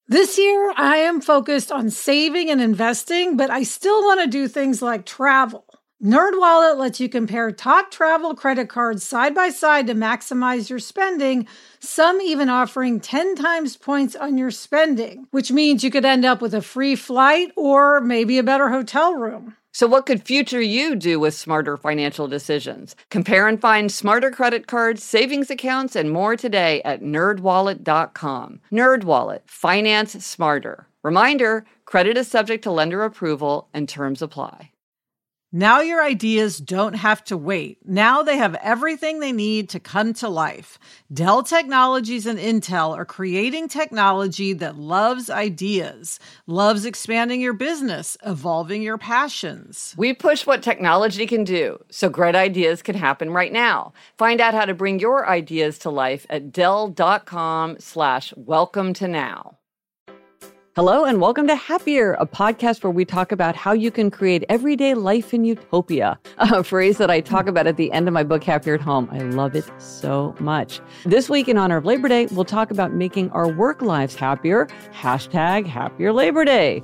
This year, I am focused on saving and investing, but I still want to do things like travel. NerdWallet lets you compare top travel credit cards side by side to maximize your spending, some even offering 10 times points on your spending, which means you could end up with a free flight or maybe a better hotel room. So what could future you do with smarter financial decisions? Compare and find smarter credit cards, savings accounts, and more today at nerdwallet.com. NerdWallet, finance smarter. Reminder, credit is subject to lender approval and terms apply. Now your ideas don't have to wait. Now they have everything they need to come to life. Dell Technologies and Intel are creating technology that loves ideas, loves expanding your business, evolving your passions. We push what technology can do, so great ideas can happen right now. Find out how to bring your ideas to life at Dell.com/welcome to now. Hello and welcome to Happier, a podcast where we talk about how you can create everyday life in utopia, a phrase that I talk about at the end of my book, Happier at Home. I love it so much. This week, in honor of Labor Day, we'll talk about making our work lives happier. Hashtag Happier Labor Day.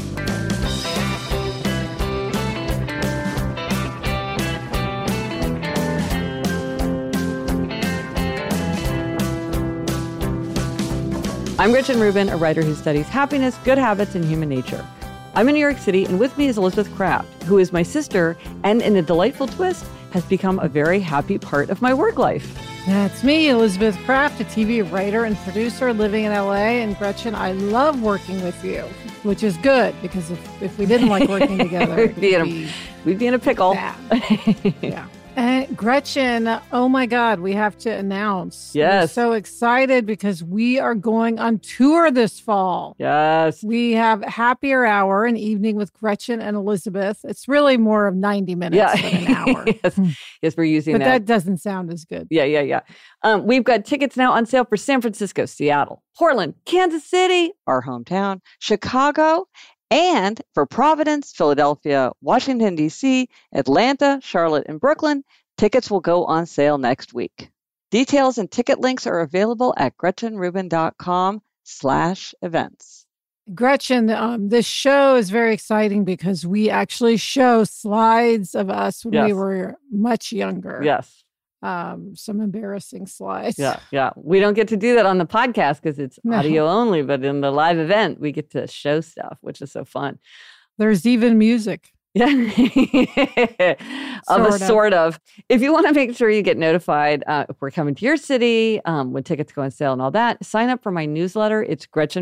I'm Gretchen Rubin, a writer who studies happiness, good habits, and human nature. I'm in New York City, and with me is Elizabeth Craft, who is my sister, and in a delightful twist, has become a very happy part of my work life. That's me, Elizabeth Craft, a TV writer and producer living in LA. And Gretchen, I love working with you, which is good, because if we didn't like working together, we'd be in a pickle. Yeah. And Gretchen, oh my God, we have to announce. Yes. We're so excited because we are going on tour this fall. Yes. We have Happier Hour, an evening with Gretchen and Elizabeth. It's really more of 90 minutes than an hour. Yes, we're using that. But that doesn't sound as good. Yeah. We've got tickets now on sale for San Francisco, Seattle, Portland, Kansas City, our hometown, Chicago, and for Providence, Philadelphia, Washington, D.C., Atlanta, Charlotte, and Brooklyn. Tickets will go on sale next week. Details and ticket links are available at GretchenRubin.com/events. Gretchen, this show is very exciting because we actually show slides of us when we were much younger. Yes. Some embarrassing slides. Yeah. We don't get to do that on the podcast because it's audio only, but in the live event, we get to show stuff, which is so fun. There's even music. Yeah. Sort of. If you want to make sure you get notified if we're coming to your city, when tickets go on sale and all that, sign up for my newsletter. It's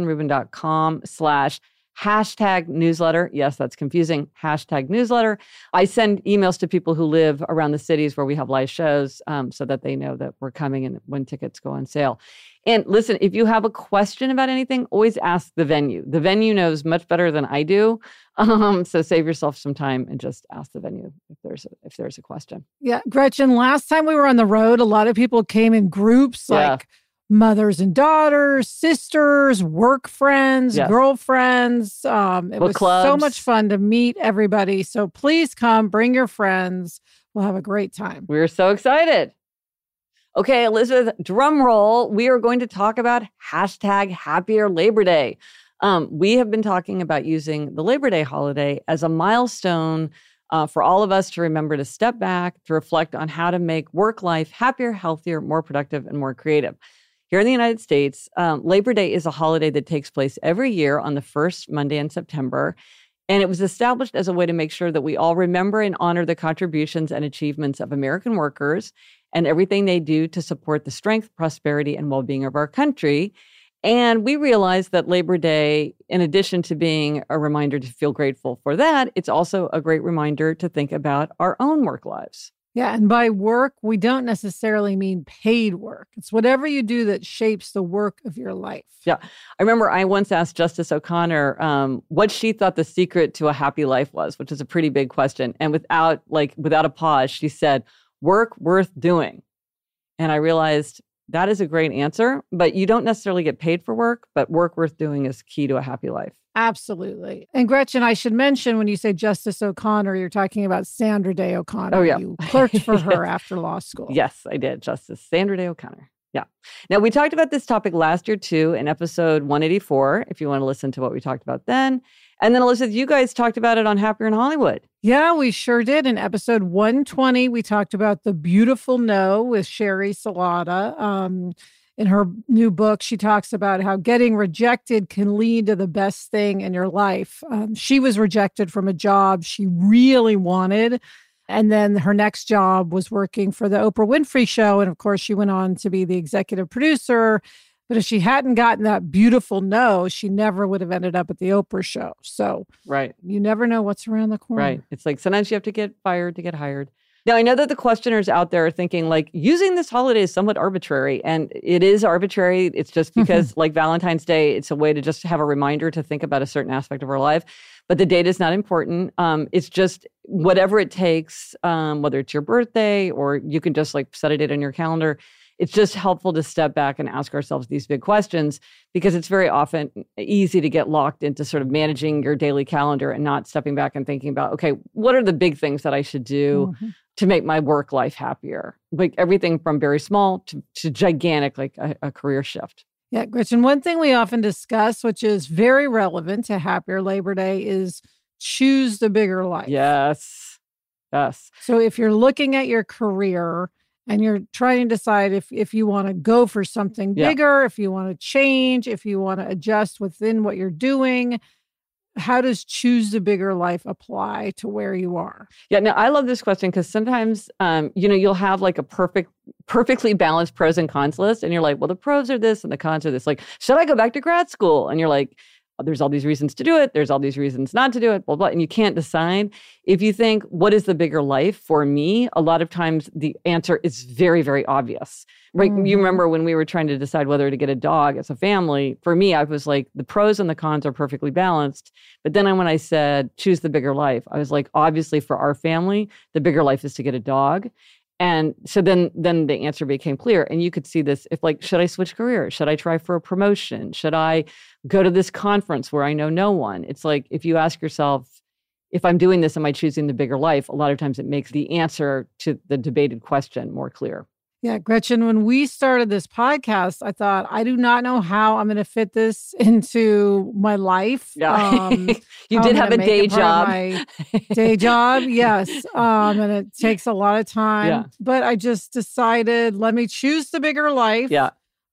GretchenRubin.com/#newsletter. Yes, that's confusing. #newsletter. I send emails to people who live around the cities where we have live shows so that they know that we're coming and when tickets go on sale. And listen, if you have a question about anything, always ask the venue. The venue knows much better than I do. So save yourself some time and just ask the venue if there's a question. Yeah, Gretchen, last time we were on the road, a lot of people came in groups like mothers and daughters, sisters, work friends, girlfriends. It was so much fun to meet everybody. So please come, bring your friends. We'll have a great time. We're so excited. Okay, Elizabeth, drum roll. We are going to talk about #Happier Labor Day. We have been talking about using the Labor Day holiday as a milestone for all of us to remember to step back, to reflect on how to make work life happier, healthier, more productive, and more creative. Here in the United States, Labor Day is a holiday that takes place every year on the first Monday in September. And it was established as a way to make sure that we all remember and honor the contributions and achievements of American workers and everything they do to support the strength, prosperity, and well-being of our country. And we realized that Labor Day, in addition to being a reminder to feel grateful for that, it's also a great reminder to think about our own work lives. Yeah, and by work, we don't necessarily mean paid work. It's whatever you do that shapes the work of your life. Yeah. I remember I once asked Justice O'Connor what she thought the secret to a happy life was, which is a pretty big question. And without a pause, she said, work worth doing. And I realized that is a great answer, but you don't necessarily get paid for work, but work worth doing is key to a happy life. Absolutely. And Gretchen, I should mention when you say Justice O'Connor, you're talking about Sandra Day O'Connor. Oh, yeah. You clerked for her after law school. Yes, I did. Justice Sandra Day O'Connor. Yeah. Now, we talked about this topic last year, too, in episode 184, if you want to listen to what we talked about then. And then, Elizabeth, you guys talked about it on Happier in Hollywood. Yeah, we sure did. In episode 120, we talked about The Beautiful No with Sherry Salata. In her new book, she talks about how getting rejected can lead to the best thing in your life. She was rejected from a job she really wanted. And then her next job was working for the Oprah Winfrey Show. And of course, she went on to be the executive producer. But if she hadn't gotten that beautiful no, she never would have ended up at the Oprah Show. So right, you never know what's around the corner. Right. It's like sometimes you have to get fired to get hired. Now, I know that the questioners out there are thinking like using this holiday is somewhat arbitrary. And it is arbitrary. It's just because like Valentine's Day, it's a way to just have a reminder to think about a certain aspect of our life. But the date is not important. It's just whatever it takes, whether it's your birthday or you can just like set a date on your calendar. It's just helpful to step back and ask ourselves these big questions because it's very often easy to get locked into sort of managing your daily calendar and not stepping back and thinking about, okay, what are the big things that I should do to make my work life happier? Like everything from very small to gigantic, like a career shift. Yeah, Gretchen, one thing we often discuss, which is very relevant to Happier Labor Day, is choose the bigger life. Yes. Yes. So if you're looking at your career and you're trying to decide if you want to go for something bigger, if you want to change, if you want to adjust within what you're doing, how does choose the bigger life apply to where you are? Yeah, no, I love this question because sometimes, you'll have like a perfectly balanced pros and cons list. And you're like, well, the pros are this and the cons are this. Like, should I go back to grad school? And you're like, there's all these reasons to do it. There's all these reasons not to do it, blah, blah. And you can't decide. If you think, what is the bigger life for me? A lot of times the answer is very, very obvious. Right? You remember when we were trying to decide whether to get a dog as a family, for me, I was like, the pros and the cons are perfectly balanced. But then when I said, choose the bigger life, I was like, obviously for our family, the bigger life is to get a dog. And so then the answer became clear. And you could see this if like, should I switch careers? Should I try for a promotion? Should I go to this conference where I know no one? It's like, if you ask yourself, if I'm doing this, am I choosing the bigger life? A lot of times it makes the answer to the debated question more clear. Yeah, Gretchen, when we started this podcast, I thought, I do not know how I'm going to fit this into my life. Yeah. You did have a day job. My day job, yes. And it takes a lot of time. Yeah. But I just decided, let me choose the bigger life. Yeah.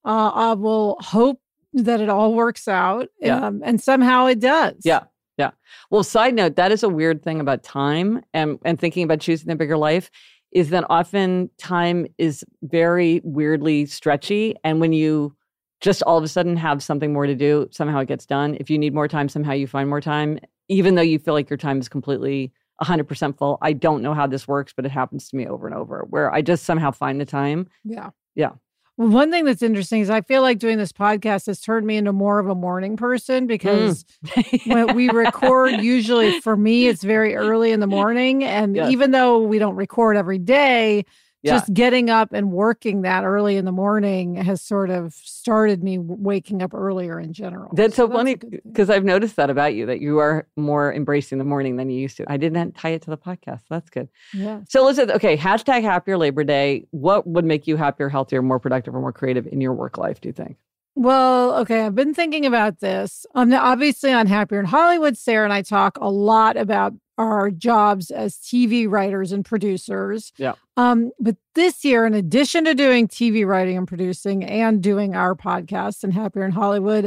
I will hope that it all works out. Yeah. And somehow it does. Yeah. Yeah. Well, side note, that is a weird thing about time and thinking about choosing the bigger life. Is that often time is very weirdly stretchy. And when you just all of a sudden have something more to do, somehow it gets done. If you need more time, somehow you find more time, even though you feel like your time is completely 100% full. I don't know how this works, but it happens to me over and over where I just somehow find the time. Yeah. Yeah. Well, one thing that's interesting is I feel like doing this podcast has turned me into more of a morning person because when we record, usually for me, it's very early in the morning. And even though we don't record every day, just getting up and working that early in the morning has sort of started me waking up earlier in general. That's so funny because I've noticed that about you, that you are more embracing the morning than you used to. I didn't tie it to the podcast. That's good. Yeah. So Elizabeth, okay, hashtag Happier Labor Day. What would make you happier, healthier, more productive, or more creative in your work life, do you think? Well, okay, I've been thinking about this. Obviously on Happier in Hollywood, Sarah and I talk a lot about our jobs as TV writers and producers. Yeah. But this year, in addition to doing TV writing and producing and doing our podcast and Happier in Hollywood,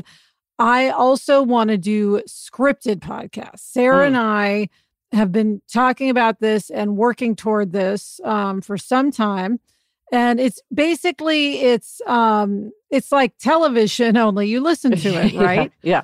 I also want to do scripted podcasts. Sarah and I have been talking about this and working toward this for some time. And it's basically, it's like television, only you listen to it, right? Yeah.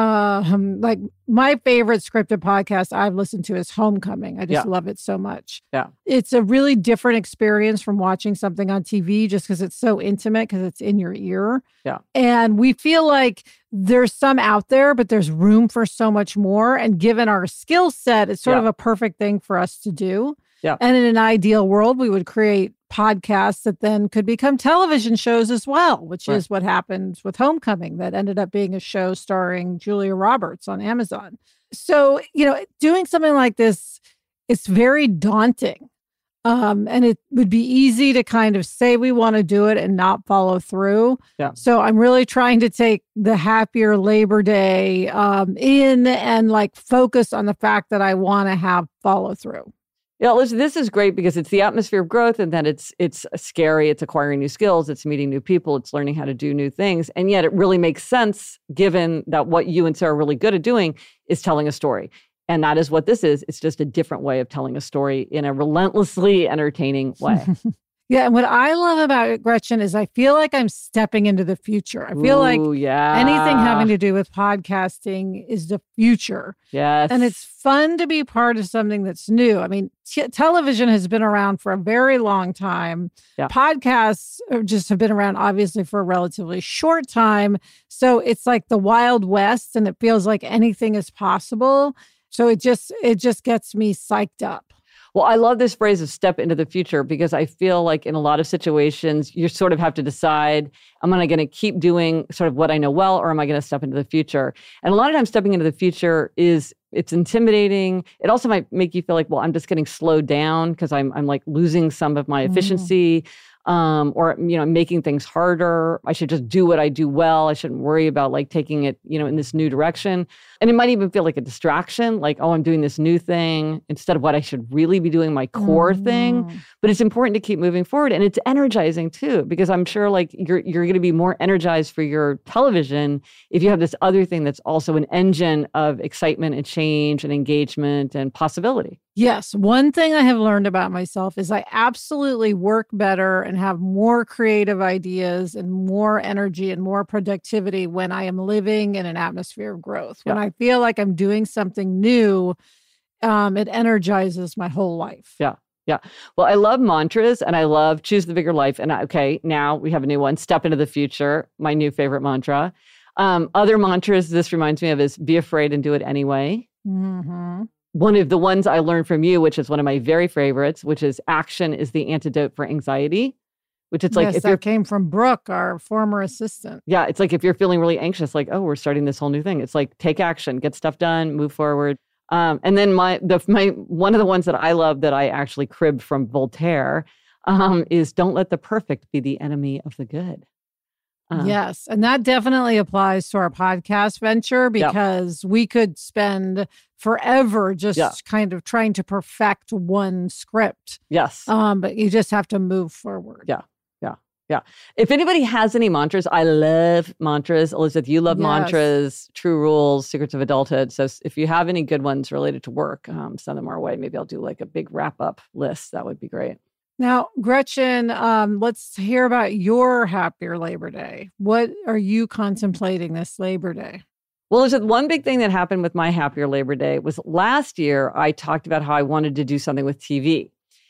Like my favorite scripted podcast I've listened to is Homecoming. I just love it so much. Yeah. It's a really different experience from watching something on TV just because it's so intimate because it's in your ear. Yeah. And we feel like there's some out there, but there's room for so much more. And given our skill set, it's sort of a perfect thing for us to do. Yeah. And in an ideal world, we would create podcasts that then could become television shows as well, which is what happened with Homecoming that ended up being a show starring Julia Roberts on Amazon. So, doing something like this, it's very daunting. And it would be easy to kind of say we want to do it and not follow through. Yeah. So I'm really trying to take the happier Labor Day in and like focus on the fact that I want to have follow through. Yeah, listen, this is great because it's the atmosphere of growth, and then it's scary. It's acquiring new skills. It's meeting new people. It's learning how to do new things. And yet it really makes sense given that what you and Sarah are really good at doing is telling a story. And that is what this is. It's just a different way of telling a story in a relentlessly entertaining way. Yeah. And what I love about it, Gretchen, is I feel like I'm stepping into the future. I feel like anything having to do with podcasting is the future. Yes. And it's fun to be part of something that's new. I mean, television has been around for a very long time. Yeah. Podcasts just have been around, obviously, for a relatively short time. So it's like the Wild West, and it feels like anything is possible. So it just gets me psyched up. Well, I love this phrase of step into the future because I feel like in a lot of situations, you sort of have to decide, am I going to keep doing sort of what I know well, or am I going to step into the future? And a lot of times stepping into the future it's intimidating. It also might make you feel like, well, I'm just getting slowed down because I'm like losing some of my efficiency. Or, making things harder. I should just do what I do well. I shouldn't worry about like taking it, in this new direction. And it might even feel like a distraction, like, oh, I'm doing this new thing instead of what I should really be doing, my core thing. But it's important to keep moving forward. And it's energizing too, because I'm sure like you're going to be more energized for your television if you have this other thing that's also an engine of excitement and change and engagement and possibility. Yes. One thing I have learned about myself is I absolutely work better and have more creative ideas and more energy and more productivity when I am living in an atmosphere of growth. When I feel like I'm doing something new, it energizes my whole life. Yeah. Yeah. Well, I love mantras and I love choose the bigger life. And now we have a new one, step into the future, my new favorite mantra. Other mantras this reminds me of is be afraid and do it anyway. Mm-hmm. One of the ones I learned from you, which is one of my very favorites, which is action is the antidote for anxiety, which it's like, yes, that came from Brooke, our former assistant. Yeah. It's like, if you're feeling really anxious, like, oh, we're starting this whole new thing. It's like, take action, get stuff done, move forward. And then my one of the ones that I love that I actually cribbed from Voltaire is don't let the perfect be the enemy of the good. Yes. And that definitely applies to our podcast venture because we could spend forever just kind of trying to perfect one script. Yes. But you just have to move forward. Yeah. If anybody has any mantras, I love mantras. Elizabeth, you love mantras, true rules, secrets of adulthood. So if you have any good ones related to work, send them our way. Maybe I'll do like a big wrap up list. That would be great. Now, Gretchen, let's hear about your happier Labor Day. What are you contemplating this Labor Day? Well, there's one big thing that happened with my happier Labor Day was last year, I talked about how I wanted to do something with TV.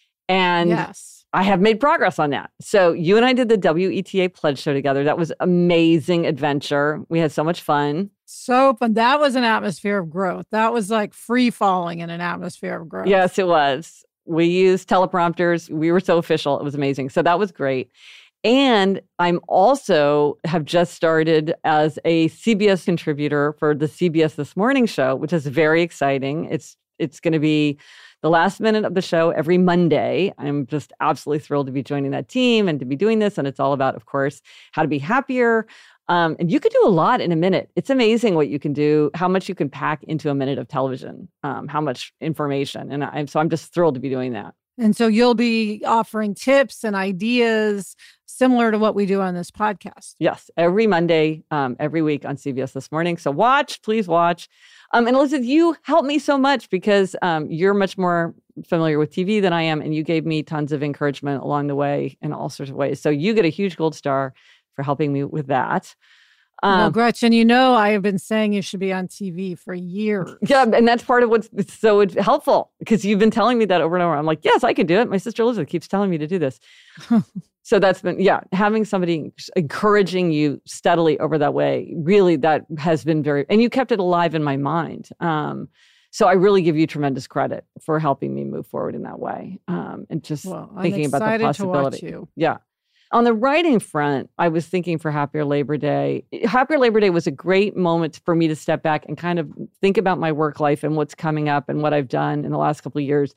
And I have made progress on that. So you and I did the WETA Pledge Show together. That was amazing adventure. We had so much fun. So fun. That was an atmosphere of growth. That was like free falling in an atmosphere of growth. Yes, it was. We used teleprompters. We were so official. It was amazing. So that was great. And I'm also have just started as a CBS contributor for the CBS This Morning show, which is very exciting. It's going to be the last minute of the show every Monday. I'm just absolutely thrilled to be joining that team and to be doing this. And it's all about, of course, how to be happier. And you could do a lot in a minute. It's amazing what you can do, how much you can pack into a minute of television, how much information. And so I'm just thrilled to be doing that. And so you'll be offering tips and ideas similar to what we do on this podcast. Yes, every Monday, every week on CBS This Morning. So please watch. And Elizabeth, you helped me so much because you're much more familiar with TV than I am. And you gave me tons of encouragement along the way in all sorts of ways. So you get a huge gold star for helping me with that. Well, Gretchen, I have been saying you should be on TV for years. Yeah, and that's part of what's so helpful because you've been telling me that over and over. I'm like, yes, I can do it. My sister Elizabeth keeps telling me to do this. So that's been, having somebody encouraging you steadily over that way, really that has been and you kept it alive in my mind. So I really give you tremendous credit for helping me move forward in that way and just thinking about the possibility. To watch you. Yeah. On the writing front, I was thinking for Happier Labor Day. Happier Labor Day was a great moment for me to step back and kind of think about my work life and what's coming up and what I've done in the last couple of years.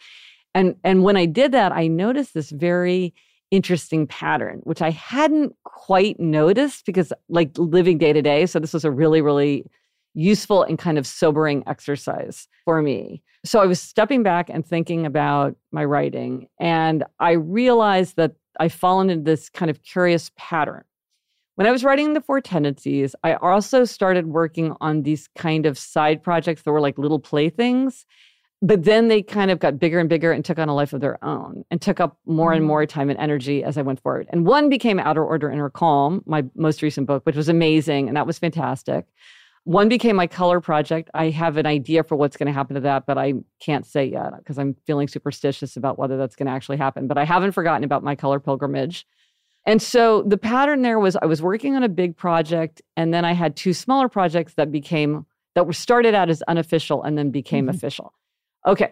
And when I did that, I noticed this very interesting pattern, which I hadn't quite noticed because like living day to day. So this was a really, really useful and kind of sobering exercise for me. So I was stepping back and thinking about my writing, and I realized that I've fallen into this kind of curious pattern. When I was writing The Four Tendencies, I also started working on these kind of side projects that were like little playthings. But then they kind of got bigger and bigger and took on a life of their own and took up more and more time and energy as I went forward. And one became Outer Order, Inner Calm, my most recent book, which was amazing. And that was fantastic. One became my color project. I have an idea for what's going to happen to that, but I can't say yet because I'm feeling superstitious about whether that's going to actually happen. But I haven't forgotten about my color pilgrimage. And so the pattern there was I was working on a big project, and then I had two smaller projects that were started out as unofficial and then became official. Okay.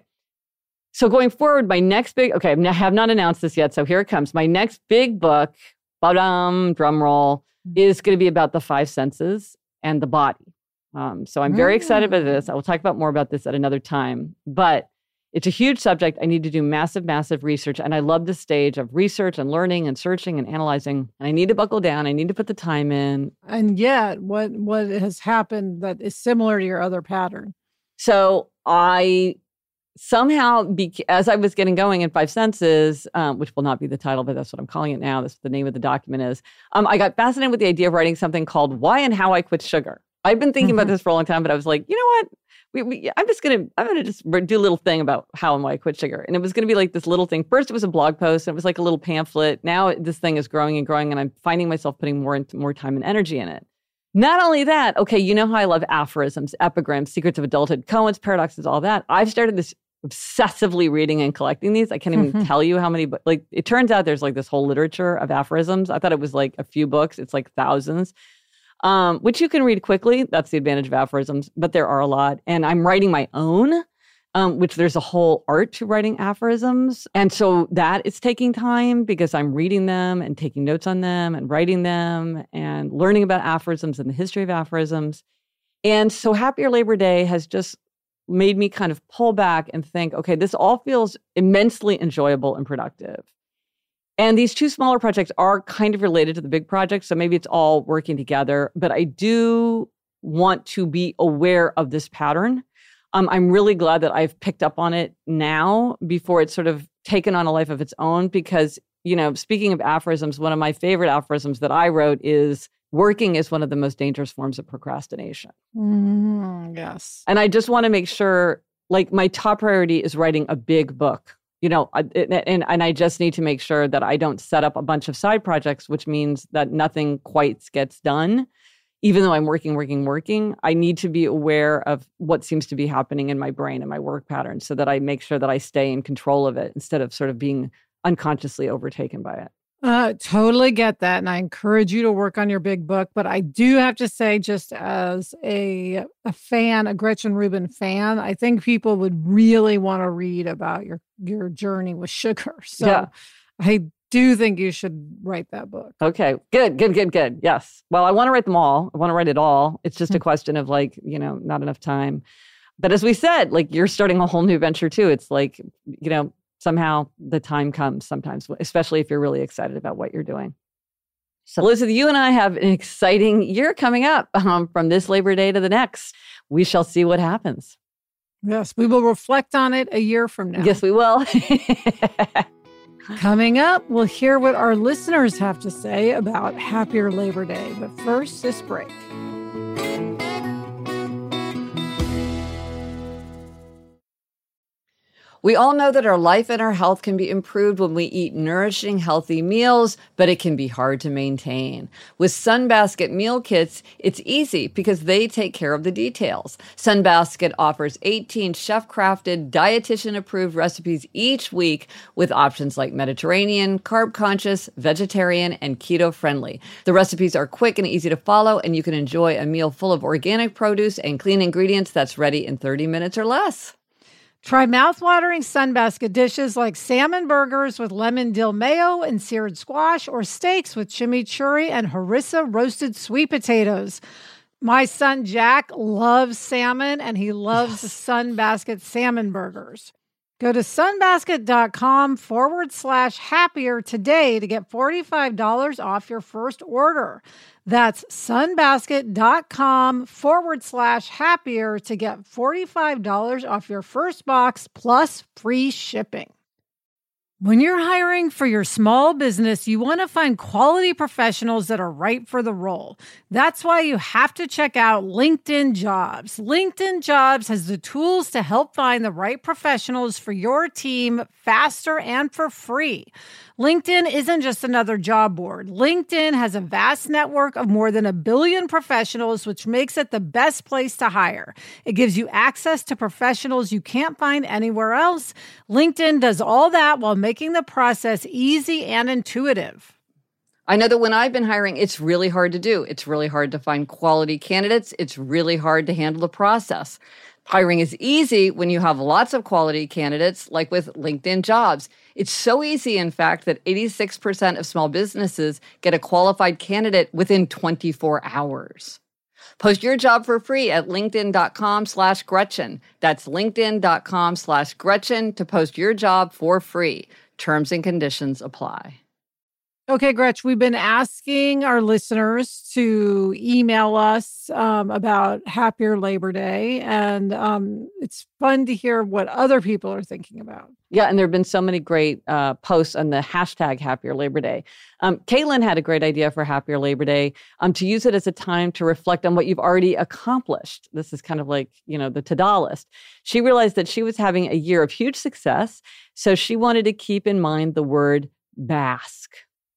So going forward, my next big, I have not announced this yet. So here it comes. My next big book, drum roll, is going to be about the five senses and the body. So I'm very excited about this. I will talk about more about this at another time, but it's a huge subject. I need to do massive, massive research. And I love the stage of research and learning and searching and analyzing. And I need to buckle down. I need to put the time in. And yet, what has happened that is similar to your other pattern? So I somehow, as I was getting going in Five Senses, which will not be the title, but that's what I'm calling it now. That's what the name of the document is. I got fascinated with the idea of writing something called Why and How I Quit Sugar. I've been thinking about this for a long time, but I was like, you know what? I'm going to just do a little thing about how and why I quit sugar. And it was going to be like this little thing. First, it was a blog post, and it was like a little pamphlet. Now this thing is growing and growing, and I'm finding myself putting more time and energy in it. Not only that, okay, you know how I love aphorisms, epigrams, secrets of adulthood, koans, paradoxes, all that. I've started this obsessively reading and collecting these. I can't even tell you how many, but like it turns out there's like this whole literature of aphorisms. I thought it was like a few books. It's like thousands, which you can read quickly. That's the advantage of aphorisms, but there are a lot. And I'm writing my own, which there's a whole art to writing aphorisms. And so that is taking time because I'm reading them and taking notes on them and writing them and learning about aphorisms and the history of aphorisms. And so Happier Labor Day has just made me kind of pull back and think, okay, this all feels immensely enjoyable and productive. And these two smaller projects are kind of related to the big project, so maybe it's all working together. But I do want to be aware of this pattern. I'm really glad that I've picked up on it now before it's sort of taken on a life of its own because, you know, speaking of aphorisms, one of my favorite aphorisms that I wrote is, working is one of the most dangerous forms of procrastination. Yes. And I just want to make sure, like, my top priority is writing a big book, you know, and I just need to make sure that I don't set up a bunch of side projects, which means that nothing quite gets done. Even though I'm working, I need to be aware of what seems to be happening in my brain and my work patterns so that I make sure that I stay in control of it instead of sort of being unconsciously overtaken by it. Totally get that. And I encourage you to work on your big book. But I do have to say, just as a fan, a Gretchen Rubin fan, I think people would really want to read about your journey with sugar. So yeah. I do think you should write that book. Okay, good. Yes. Well, I want to write them all. I want to write it all. It's just a question of like, you know, not enough time. But as we said, like you're starting a whole new venture too. It's like, you know, somehow the time comes sometimes, especially if you're really excited about what you're doing. So Elizabeth, you and I have an exciting year coming up from this Labor Day to the next. We shall see what happens. Yes, we will reflect on it a year from now. Yes, we will. Coming up, we'll hear what our listeners have to say about Happier Labor Day. But first, this break. We all know that our life and our health can be improved when we eat nourishing, healthy meals, but it can be hard to maintain. With Sunbasket meal kits, it's easy because they take care of the details. Sunbasket offers 18 chef-crafted, dietitian-approved recipes each week with options like Mediterranean, carb-conscious, vegetarian, and keto-friendly. The recipes are quick and easy to follow, and you can enjoy a meal full of organic produce and clean ingredients that's ready in 30 minutes or less. Try mouthwatering Sunbasket dishes like salmon burgers with lemon dill mayo and seared squash, or steaks with chimichurri and harissa roasted sweet potatoes. My son Jack loves salmon, and he loves the Sunbasket salmon burgers. Go to sunbasket.com/happier today to get $45 off your first order. That's sunbasket.com/happier to get $45 off your first box plus free shipping. When you're hiring for your small business, you want to find quality professionals that are right for the role. That's why you have to check out LinkedIn Jobs. LinkedIn Jobs has the tools to help find the right professionals for your team faster and for free. LinkedIn isn't just another job board. LinkedIn has a vast network of more than 1 billion professionals, which makes it the best place to hire. It gives you access to professionals you can't find anywhere else. LinkedIn does all that while making the process easy and intuitive. I know that when I've been hiring, it's really hard to do. It's really hard to find quality candidates. It's really hard to handle the process. Hiring is easy when you have lots of quality candidates, like with LinkedIn Jobs. It's so easy, in fact, that 86% of small businesses get a qualified candidate within 24 hours. Post your job for free at linkedin.com/Gretchen. That's linkedin.com/Gretchen to post your job for free. Terms and conditions apply. Okay, Gretch, we've been asking our listeners to email us about Happier Labor Day, and it's fun to hear what other people are thinking about. Yeah, and there have been so many great posts on the hashtag Happier Labor Day. Caitlin had a great idea for Happier Labor Day, to use it as a time to reflect on what you've already accomplished. This is kind of like, the to-do list. She realized that she was having a year of huge success, so she wanted to keep in mind the word bask.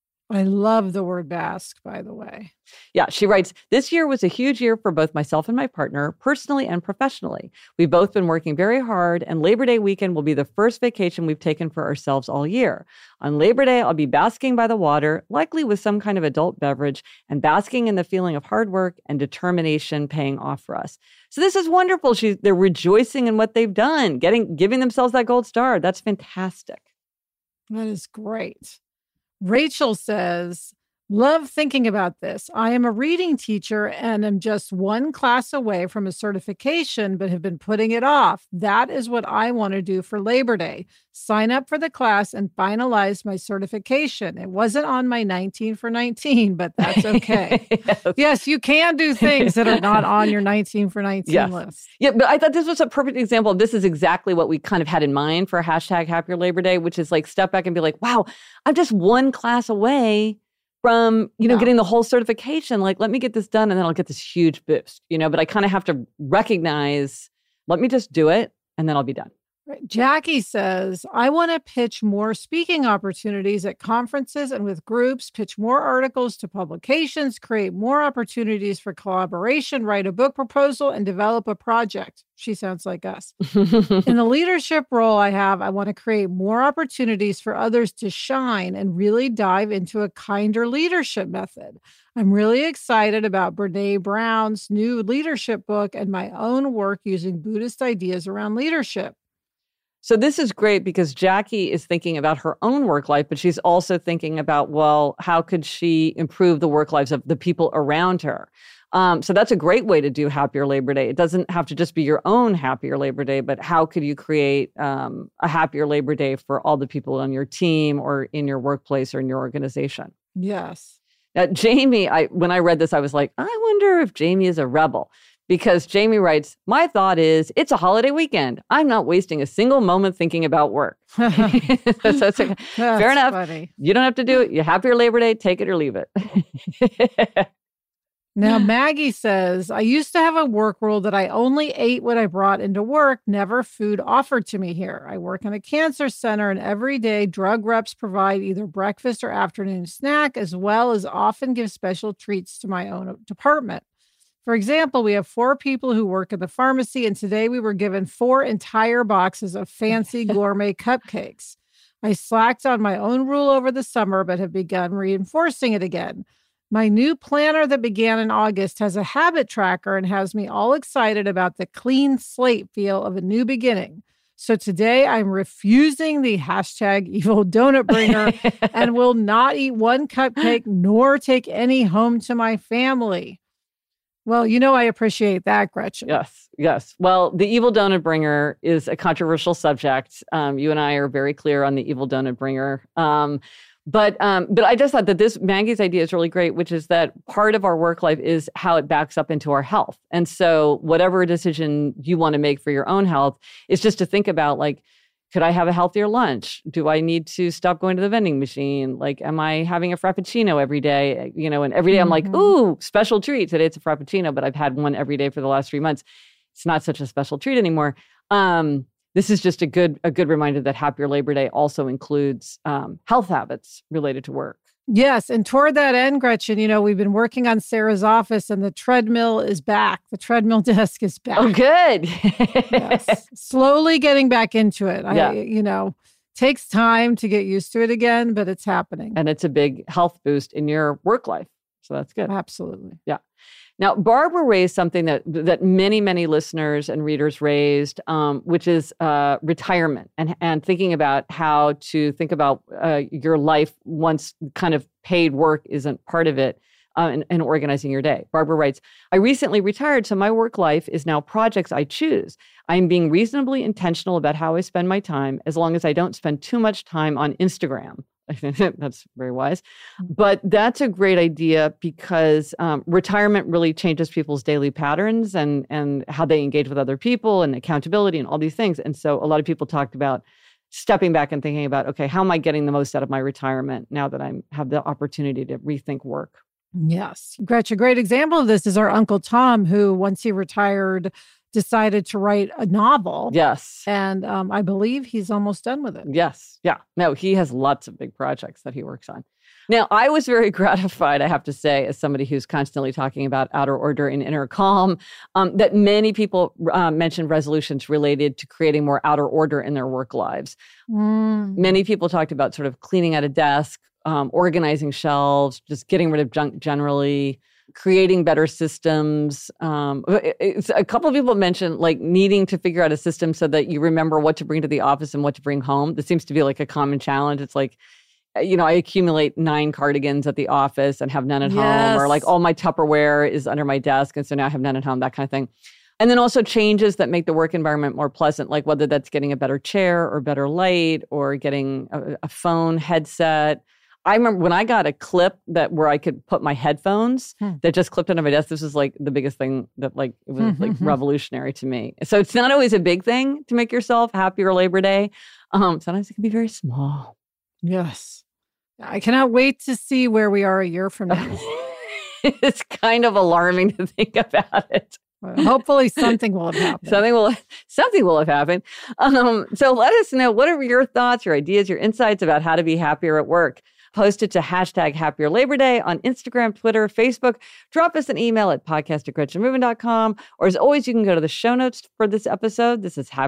I love the word bask, by the way. Yeah, she writes, this year was a huge year for both myself and my partner, personally and professionally. We've both been working very hard, and Labor Day weekend will be the first vacation we've taken for ourselves all year. On Labor Day, I'll be basking by the water, likely with some kind of adult beverage, and basking in the feeling of hard work and determination paying off for us. So this is wonderful. They're rejoicing in what they've done, giving themselves that gold star. That's fantastic. That is great. Rachel says, love thinking about this. I am a reading teacher and am just one class away from a certification, but have been putting it off. That is what I want to do for Labor Day. Sign up for the class and finalize my certification. It wasn't on my 19 for 19, but that's okay. Yes, you can do things that are not on your 19 for 19 list. Yeah, but I thought this was a perfect example. This is exactly what we kind of had in mind for hashtag Happier Labor Day, which is like step back and be like, wow, I'm just one class away from, getting the whole certification. Like, let me get this done and then I'll get this huge boost, but I kind of have to recognize, let me just do it and then I'll be done. Right. Jackie says, I want to pitch more speaking opportunities at conferences and with groups, pitch more articles to publications, create more opportunities for collaboration, write a book proposal, and develop a project. She sounds like us. In the leadership role I have, I want to create more opportunities for others to shine and really dive into a kinder leadership method. I'm really excited about Brené Brown's new leadership book and my own work using Buddhist ideas around leadership. So this is great because Jackie is thinking about her own work life, but she's also thinking about, well, how could she improve the work lives of the people around her? So that's a great way to do Happier Labor Day. It doesn't have to just be your own Happier Labor Day, but how could you create a Happier Labor Day for all the people on your team or in your workplace or in your organization? Yes. Now, Jamie, when I read this, I was like, I wonder if Jamie is a rebel. Because Jamie writes, my thought is, it's a holiday weekend. I'm not wasting a single moment thinking about work. That's fair enough. Funny. You don't have to do it. You Happier Labor Day, take it or leave it. Now, Maggie says, I used to have a work rule that I only ate what I brought into work, never food offered to me here. I work in a cancer center, and every day drug reps provide either breakfast or afternoon snack, as well as often give special treats to my own department. For example, we have 4 people who work in the pharmacy, and today we were given 4 entire boxes of fancy gourmet cupcakes. I slacked on my own rule over the summer, but have begun reinforcing it again. My new planner that began in August has a habit tracker and has me all excited about the clean slate feel of a new beginning. So today I'm refusing the hashtag evil donut bringer and will not eat one cupcake nor take any home to my family. Well, I appreciate that, Gretchen. Yes. Well, the evil donut bringer is a controversial subject. You and I are very clear on the evil donut bringer. But I just thought that Maggie's idea is really great, which is that part of our work life is how it backs up into our health. And so whatever decision you want to make for your own health is just to think about, like, could I have a healthier lunch? Do I need to stop going to the vending machine? Like, am I having a Frappuccino every day? And every day I'm like, ooh, special treat. Today it's a Frappuccino, but I've had one every day for the last 3 months. It's not such a special treat anymore. This is just a good reminder that Happier Labor Day also includes health habits related to work. Yes. And toward that end, Gretchen, we've been working on Sarah's office and the treadmill is back. The treadmill desk is back. Oh, good. Yes. Slowly getting back into it. Yeah. Takes time to get used to it again, but it's happening. And it's a big health boost in your work life. So that's good. Absolutely. Yeah. Now, Barbara raised something that many, many listeners and readers raised, which is retirement and thinking about how to think about your life once kind of paid work isn't part of it, and organizing your day. Barbara writes, I recently retired, so my work life is now projects I choose. I'm being reasonably intentional about how I spend my time, as long as I don't spend too much time on Instagram. That's very wise. But that's a great idea because retirement really changes people's daily patterns and how they engage with other people and accountability and all these things. And so a lot of people talked about stepping back and thinking about, okay, how am I getting the most out of my retirement now that I have the opportunity to rethink work? Yes. Gretchen, a great example of this is our Uncle Tom, who once he retired, decided to write a novel. Yes. And I believe he's almost done with it. Yes. Yeah. No, he has lots of big projects that he works on. Now, I was very gratified, I have to say, as somebody who's constantly talking about outer order and inner calm, that many people mentioned resolutions related to creating more outer order in their work lives. Many people talked about sort of cleaning out a desk, organizing shelves, just getting rid of junk generally, creating better systems. A couple of people mentioned like needing to figure out a system so that you remember what to bring to the office and what to bring home. This seems to be like a common challenge. It's like, I accumulate 9 cardigans at the office and have none at home, or like all my Tupperware is under my desk. And so now I have none at home, that kind of thing. And then also changes that make the work environment more pleasant, like whether that's getting a better chair or better light or getting a phone headset. I remember when I got a clip where I could put my headphones that just clipped onto my desk. This was like the biggest thing that it was like revolutionary to me. So it's not always a big thing to make yourself happier Labor Day. Sometimes it can be very small. Yes. I cannot wait to see where we are a year from now. It's kind of alarming to think about it. Well, hopefully something will have happened. Something will have happened. So let us know, what are your thoughts, your ideas, your insights about how to be happier at work? Post it to #Happier Labor Day on Instagram, Twitter, Facebook. Drop us an email at podcast@GretchenRubin.com. Or as always, you can go to the show notes for this episode. This is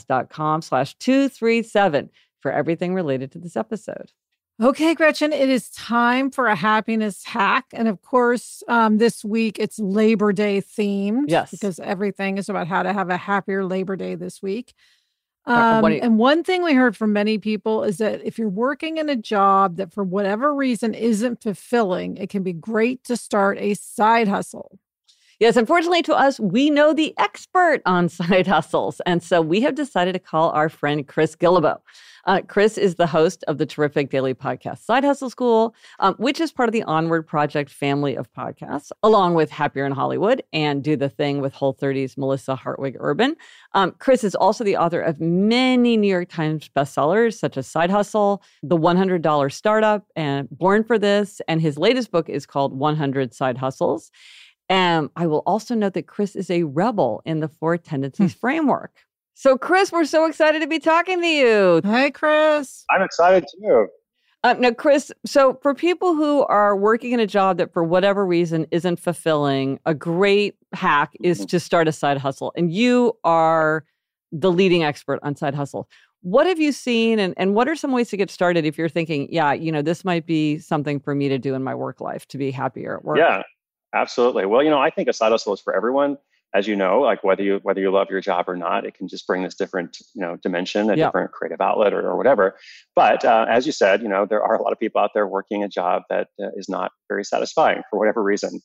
happiercast.com/237 for everything related to this episode. Okay, Gretchen, it is time for a happiness hack. And of course, this week it's Labor Day themed. Yes. Because everything is about how to have a happier Labor Day this week. And one thing we heard from many people is that if you're working in a job that for whatever reason isn't fulfilling, it can be great to start a side hustle. Yes, unfortunately to us, we know the expert on side hustles. And so we have decided to call our friend Chris Guillebeau. Chris is the host of the terrific daily podcast Side Hustle School, which is part of the Onward Project family of podcasts, along with Happier in Hollywood and Do the Thing with Whole30's Melissa Hartwig Urban. Chris is also the author of many New York Times bestsellers, such as Side Hustle, The $100 Startup, and Born for This. And his latest book is called 100 Side Hustles. And I will also note that Chris is a rebel in the 4 Tendencies framework. So, Chris, we're so excited to be talking to you. Hi, Chris. I'm excited too. Now, Chris, so for people who are working in a job that for whatever reason isn't fulfilling, a great hack is to start a side hustle. And you are the leading expert on side hustle. What have you seen and what are some ways to get started if you're thinking, this might be something for me to do in my work life to be happier at work? Yeah, absolutely. Well, I think a side hustle is for everyone. As you know, like whether you love your job or not, it can just bring this different, dimension, a different creative outlet or whatever. But as you said, there are a lot of people out there working a job that is not very satisfying for whatever reason.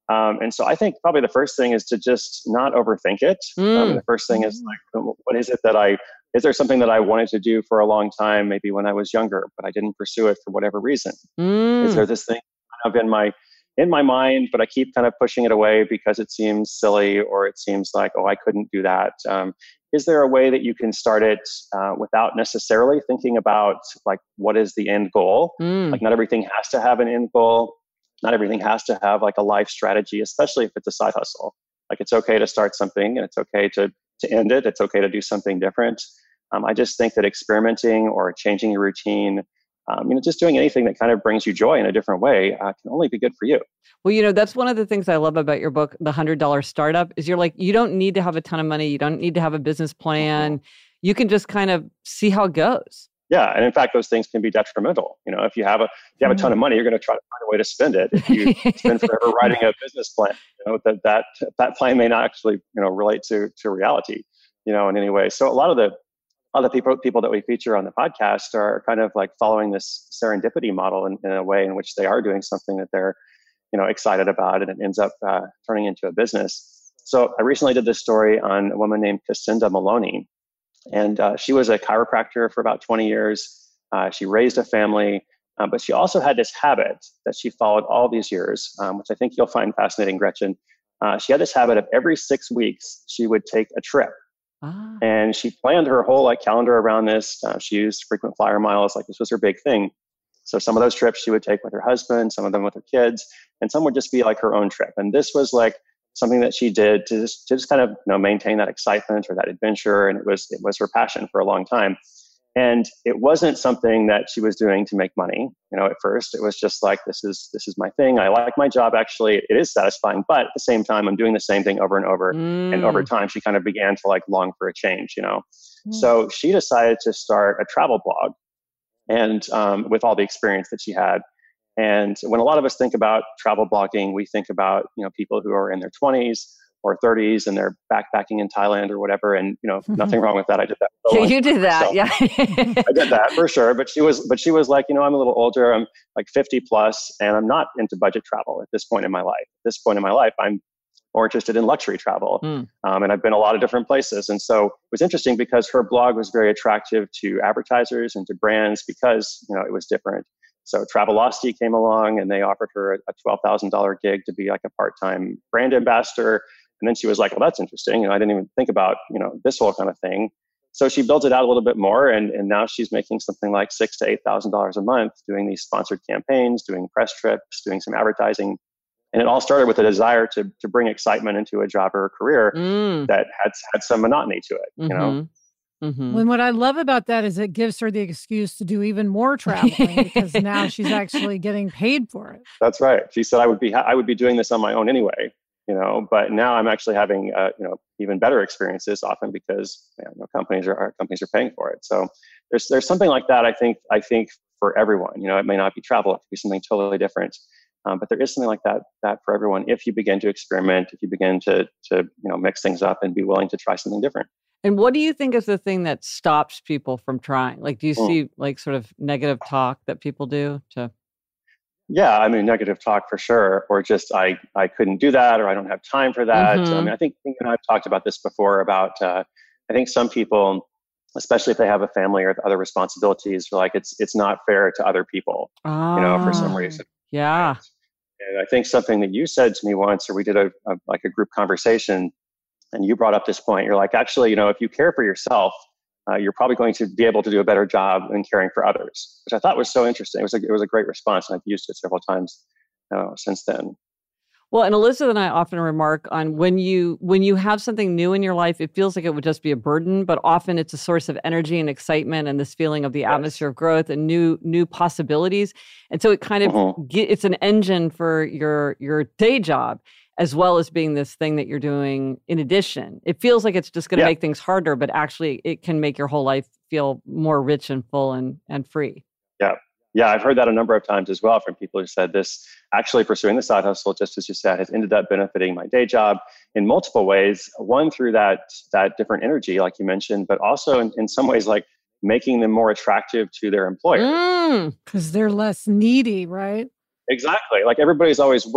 And so I think probably the first thing is to just not overthink it. The first thing is like, what is it is there something that I wanted to do for a long time, maybe when I was younger, but I didn't pursue it for whatever reason? Is there this thing kind of in my mind, but I keep kind of pushing it away because it seems silly, or it seems like, oh, I couldn't do that. Is there a way that you can start it without necessarily thinking about like, what is the end goal? Like, not everything has to have an end goal. Not everything has to have like a life strategy, especially if it's a side hustle. Like, it's okay to start something, and it's okay to end it. It's okay to do something different. I just think that experimenting or changing your routine, just doing anything that kind of brings you joy in a different way can only be good for you. Well, that's one of the things I love about your book, The $100 Startup, is you're like, you don't need to have a ton of money. You don't need to have a business plan. You can just kind of see how it goes. Yeah, and in fact, those things can be detrimental. If you have a ton of money, you're going to try to find a way to spend it. If you spend forever writing a business plan, that plan may not actually relate to reality, in any way. So a lot of the people that we feature on the podcast are kind of like following this serendipity model in a way in which they are doing something that they're excited about, and it ends up turning into a business. So I recently did this story on a woman named Cassandra Maloney. And she was a chiropractor for about 20 years. She raised a family, but she also had this habit that she followed all these years, which I think you'll find fascinating, Gretchen. She had this habit of every 6 weeks, she would take a trip. And she planned her whole calendar around this. She used frequent flyer miles. Like, this was her big thing. So some of those trips she would take with her husband, some of them with her kids, and some would just be like her own trip. And this was like something that she did to just kind of maintain that excitement or that adventure, and it was her passion for a long time. And it wasn't something that she was doing to make money. At first, it was just like, this is my thing. I like my job. Actually, it is satisfying, but at the same time, I'm doing the same thing over and over. And over time, she kind of began to long for a change. So she decided to start a travel blog, and with all the experience that she had. And when a lot of us think about travel blogging, we think about, people who are in their 20s or 30s and they're backpacking in Thailand or whatever. And, nothing wrong with that. I did that. You did that. Yeah. I did that for sure. But she was like, I'm a little older. I'm like 50 plus, and I'm not into budget travel at this point in my life. At this point in my life, I'm more interested in luxury travel. And I've been a lot of different places. And so it was interesting because her blog was very attractive to advertisers and to brands because, it was different. So Travelocity came along, and they offered her a $12,000 gig to be like a part-time brand ambassador. And then she was like, well, that's interesting. I didn't even think about, this whole kind of thing. So she built it out a little bit more. And now she's making something like $6,000 to $8,000 a month doing these sponsored campaigns, doing press trips, doing some advertising. And it all started with a desire to bring excitement into a job or a career that had some monotony to it, And what I love about that is it gives her the excuse to do even more traveling because now she's actually getting paid for it. That's right. She said, I would be doing this on my own anyway, but now I'm actually having, even better experiences often because companies are paying for it. So there's something like that. I think for everyone, it may not be travel, it could be something totally different. But there is something like that for everyone if you begin to experiment, if you begin to mix things up and be willing to try something different. And what do you think is the thing that stops people from trying? Like, do you see sort of negative talk that people do to? Yeah, I mean, negative talk for sure, or just I couldn't do that, or I don't have time for that. I mean, I think I've talked about this before about I think some people, especially if they have a family or other responsibilities, are like it's not fair to other people, for some reason. Yeah. And I think something that you said to me once, or we did a group conversation, and you brought up this point. You're like, actually, if you care for yourself, you're probably going to be able to do a better job in caring for others, which I thought was so interesting. It was a great response, and I've used it several times since then. Well, and Elizabeth and I often remark on when you have something new in your life, it feels like it would just be a burden, but often it's a source of energy and excitement and this feeling of the atmosphere of growth and new possibilities. And so it kind of it's an engine for your day job, as well as being this thing that you're doing in addition. It feels like it's just going to make things harder, but actually it can make your whole life feel more rich and full and free. Yeah, I've heard that a number of times as well from people who said this, actually pursuing the side hustle, just as you said, has ended up benefiting my day job in multiple ways. One, through that different energy, like you mentioned, but also in some ways, like making them more attractive to their employer. Because they're less needy, right? Exactly. Like everybody's always worried,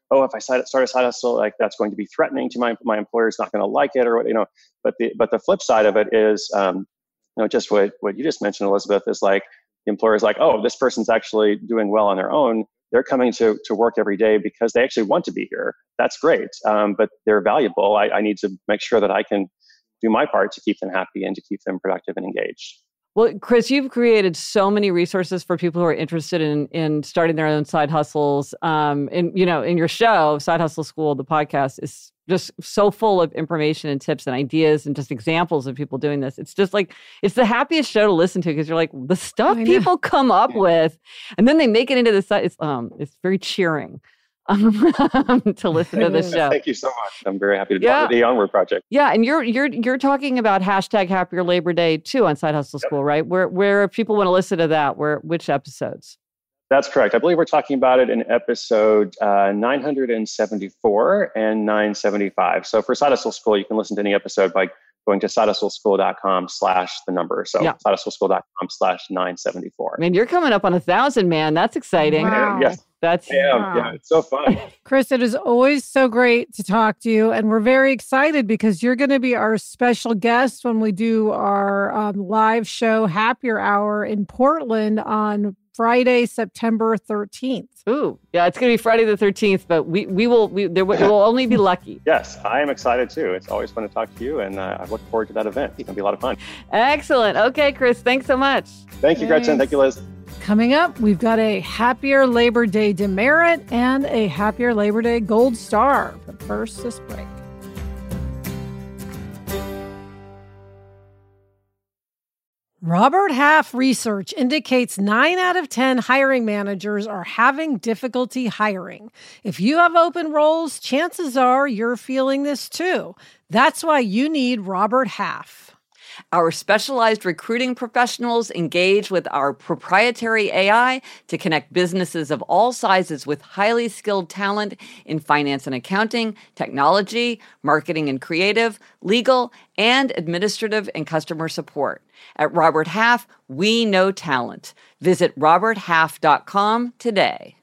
oh, if I start a side hustle, like that's going to be threatening to my employer's not going to like it, or what, But the flip side of it is, just what you just mentioned, Elizabeth, is like the employer is like, oh, this person's actually doing well on their own. They're coming to work every day because they actually want to be here. That's great, but they're valuable. I need to make sure that I can do my part to keep them happy and to keep them productive and engaged. Well, Chris, you've created so many resources for people who are interested in starting their own side hustles. In your show, Side Hustle School, the podcast is just so full of information and tips and ideas and just examples of people doing this. It's just like, it's the happiest show to listen to because you're like, the stuff people come up with, and then they make it into the site. It's very cheering. To listen to the show. Thank you so much. I'm very happy to be part of the Onward Project. Yeah, and you're talking about hashtag Happier Labor Day too on Side Hustle School, right? Where if people want to listen to that, which episodes? That's correct. I believe we're talking about it in episode 974 and 975. So for Side Hustle School, you can listen to any episode by going to sidehustleschool.com/the number. So sidehustleschool.com/974. I mean, you're coming up on 1,000, man. That's exciting. Wow. Yes. Yeah, it's so fun. Chris, it is always so great to talk to you. And we're very excited because you're going to be our special guest when we do our live show, Happier Hour in Portland on Friday, September 13th. Ooh, yeah, it's going to be Friday the 13th, but we will only be lucky. Yes, I am excited too. It's always fun to talk to you, and I look forward to that event. It's going to be a lot of fun. Excellent. Okay, Chris, thanks so much. Thank you, Gretchen. Thank you, Liz. Coming up, we've got a Happier Labor Day demerit and a Happier Labor Day Gold Star. But first, this break. Robert Half research indicates 9 out of 10 hiring managers are having difficulty hiring. If you have open roles, chances are you're feeling this too. That's why you need Robert Half. Our specialized recruiting professionals engage with our proprietary AI to connect businesses of all sizes with highly skilled talent in finance and accounting, technology, marketing and creative, legal, and administrative and customer support. At Robert Half, we know talent. Visit roberthalf.com today.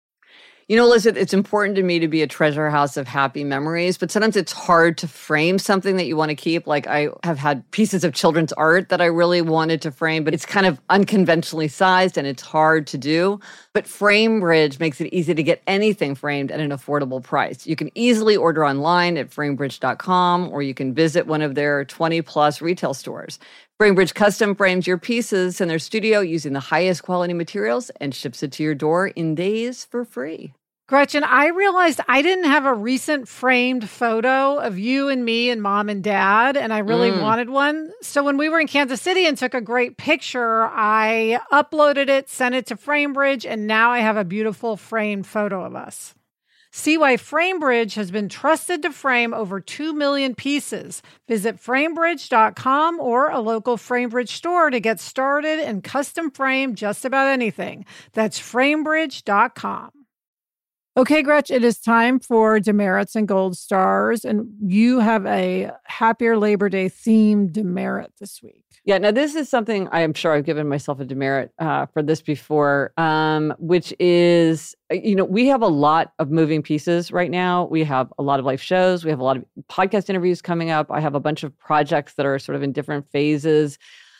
You know, Liz, it's important to me to be a treasure house of happy memories, but sometimes it's hard to frame something that you want to keep. Like I have had pieces of children's art that I really wanted to frame, but it's kind of unconventionally sized and it's hard to do. But FrameBridge makes it easy to get anything framed at an affordable price. You can easily order online at framebridge.com, or you can visit one of their 20 plus retail stores. FrameBridge custom frames your pieces in their studio using the highest quality materials and ships it to your door in days for free. Gretchen, I realized I didn't have a recent framed photo of you and me and mom and dad, and I really wanted one. So when we were in Kansas City and took a great picture, I uploaded it, sent it to FrameBridge, and now I have a beautiful framed photo of us. See why FrameBridge has been trusted to frame over 2 million pieces. Visit framebridge.com or a local FrameBridge store to get started and custom frame just about anything. That's framebridge.com. Okay, Gretch, it is time for demerits and gold stars, and you have a Happier Labor Day themed demerit this week. Yeah, now this is something I am sure I've given myself a demerit for this before, which is, we have a lot of moving pieces right now. We have a lot of live shows. We have a lot of podcast interviews coming up. I have a bunch of projects that are sort of in different phases.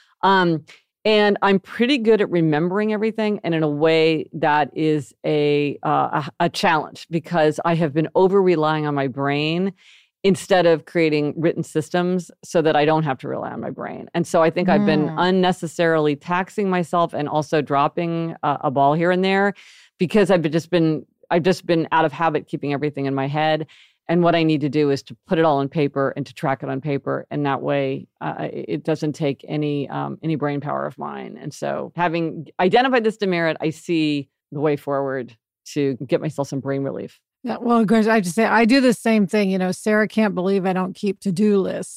And I'm pretty good at remembering everything, and in a way that is a challenge because I have been over-relying on my brain instead of creating written systems so that I don't have to rely on my brain. And so I think I've been unnecessarily taxing myself and also dropping a ball here and there because I've just been out of habit keeping everything in my head. And what I need to do is to put it all on paper and to track it on paper. And that way it doesn't take any brain power of mine. And so having identified this demerit, I see the way forward to get myself some brain relief. Yeah, well, Grace, I have to say, I do the same thing. Sarah can't believe I don't keep to-do lists. Yeah.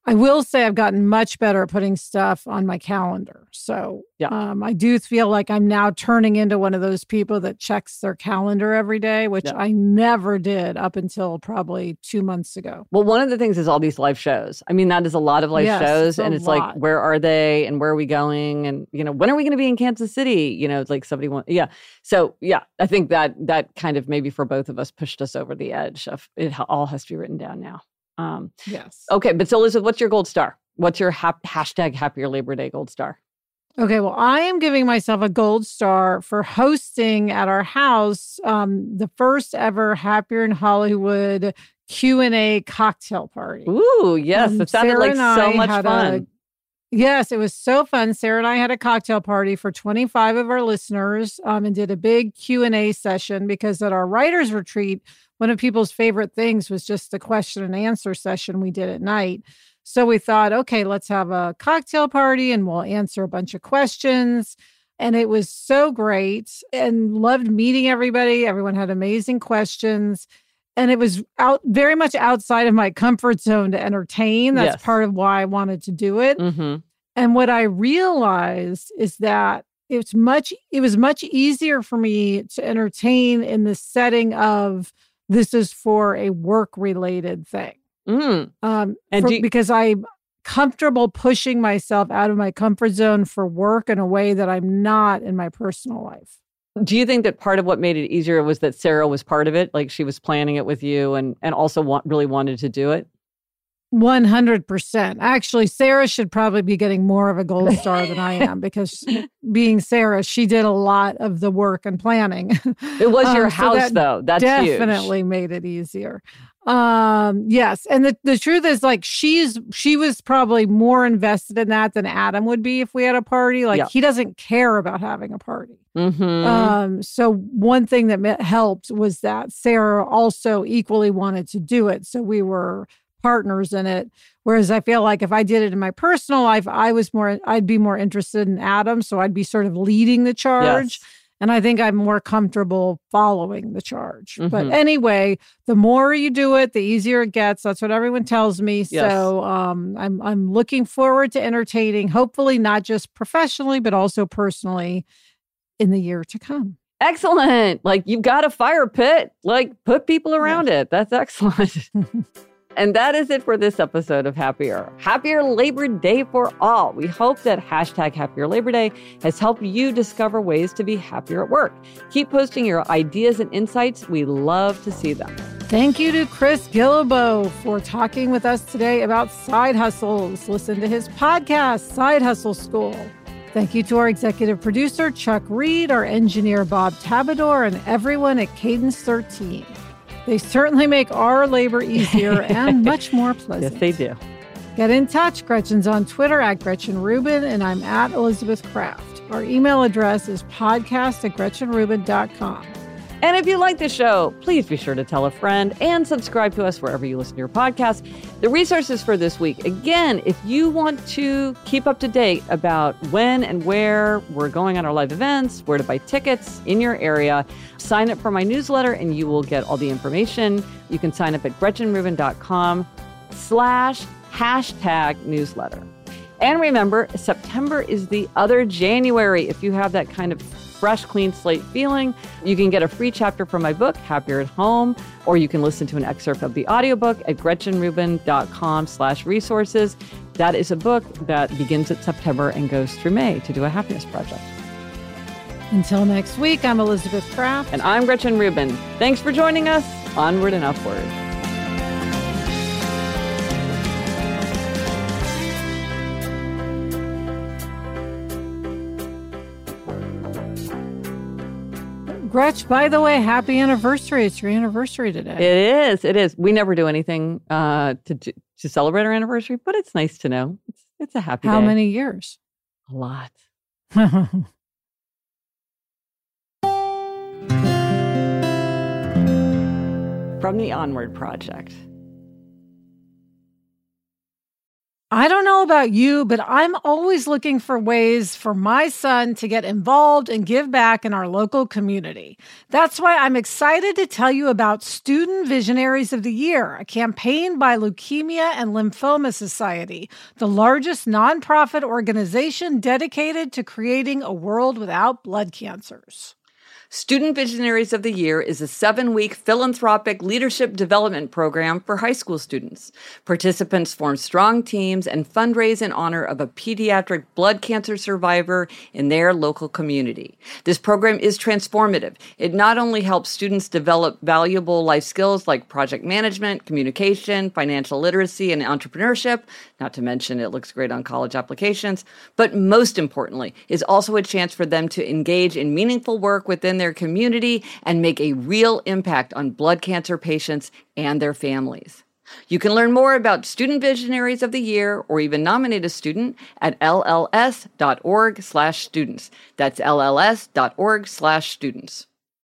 I will say I've gotten much better at putting stuff on my calendar. So I do feel like I'm now turning into one of those people that checks their calendar every day, which I never did up until probably 2 months ago. Well, one of the things is all these live shows. I mean, that is a lot of live shows. And it's like, where are they and where are we going? And, when are we going to be in Kansas City? It's like somebody So, I think that kind of maybe for both of us pushed us over the edge of it all has to be written down now. Yes. Okay. But so Elizabeth, what's your gold star? What's your hashtag Happier Labor Day gold star? Okay. Well, I am giving myself a gold star for hosting at our house the first ever Happier in Hollywood Q&A cocktail party. Ooh, yes. It sounded like so much fun. Yes, it was so fun. Sarah and I had a cocktail party for 25 of our listeners and did a big Q&A session because at our writers retreat, one of people's favorite things was just the question and answer session we did at night. So we thought, okay, let's have a cocktail party and we'll answer a bunch of questions. And it was so great and loved meeting everybody. Everyone had amazing questions. And it was very much outside of my comfort zone to entertain. That's part of why I wanted to do it. Mm-hmm. And what I realized is that it was much easier for me to entertain in the setting of this is for a work-related thing. Because I'm comfortable pushing myself out of my comfort zone for work in a way that I'm not in my personal life. Do you think that part of what made it easier was that Sarah was part of it? Like she was planning it with you and also really wanted to do it? 100%. Actually, Sarah should probably be getting more of a gold star than I am because being Sarah, she did a lot of the work and planning. It was your house, though. That's definitely huge. Made it easier. Yes. And the truth is like she was probably more invested in that than Adam would be if we had a party. Like he doesn't care about having a party. Mm-hmm. So one thing that helped was that Sarah also equally wanted to do it. So we were partners in it. Whereas I feel like if I did it in my personal life, I'd be more interested in Adam. So I'd be sort of leading the charge. Yes. And I think I'm more comfortable following the charge. Mm-hmm. But anyway, the more you do it, the easier it gets. That's what everyone tells me. Yes. So I'm looking forward to entertaining, hopefully not just professionally, but also personally in the year to come. Excellent. Like you've got a fire pit, like put people around it. That's excellent. And that is it for this episode of Happier. Happier Labor Day for all. We hope that hashtag Happier Labor Day has helped you discover ways to be happier at work. Keep posting your ideas and insights. We love to see them. Thank you to Chris Guillebeau for talking with us today about side hustles. Listen to his podcast, Side Hustle School. Thank you to our executive producer, Chuck Reed, our engineer, Bob Tabador, and everyone at Cadence 13. They certainly make our labor easier and much more pleasant. Yes, they do. Get in touch. Gretchen's on Twitter at Gretchen Rubin, and I'm at Elizabeth Kraft. Our email address is podcast@GretchenRubin.com. And if you like the show, please be sure to tell a friend and subscribe to us wherever you listen to your podcast. The resources for this week, again, if you want to keep up to date about when and where we're going on our live events, where to buy tickets in your area, sign up for my newsletter and you will get all the information. You can sign up at GretchenRubin.com/#newsletter. And remember, September is the other January. If you have that kind of fresh, clean slate feeling, you can get a free chapter from my book, Happier at Home, or you can listen to an excerpt of the audiobook at GretchenRubin.com/resources. That is a book that begins at September and goes through May to do a happiness project. Until next week, I'm Elizabeth Kraft. And I'm Gretchen Rubin. Thanks for joining us. Onward and upward. Gretch, by the way, happy anniversary. It's your anniversary today. It is. It is. We never do anything to celebrate our anniversary, but it's nice to know. It's a happy day. How many years? A lot. From the Onward Project. I don't know about you, but I'm always looking for ways for my son to get involved and give back in our local community. That's why I'm excited to tell you about Student Visionaries of the Year, a campaign by Leukemia and Lymphoma Society, the largest nonprofit organization dedicated to creating a world without blood cancers. Student Visionaries of the Year is a 7-week philanthropic leadership development program for high school students. Participants form strong teams and fundraise in honor of a pediatric blood cancer survivor in their local community. This program is transformative. It not only helps students develop valuable life skills like project management, communication, financial literacy, and entrepreneurship, not to mention it looks great on college applications, but most importantly, is also a chance for them to engage in meaningful work within their community and make a real impact on blood cancer patients and their families. You can learn more about Student Visionaries of the Year or even nominate a student at lls.org/students. That's lls.org/students.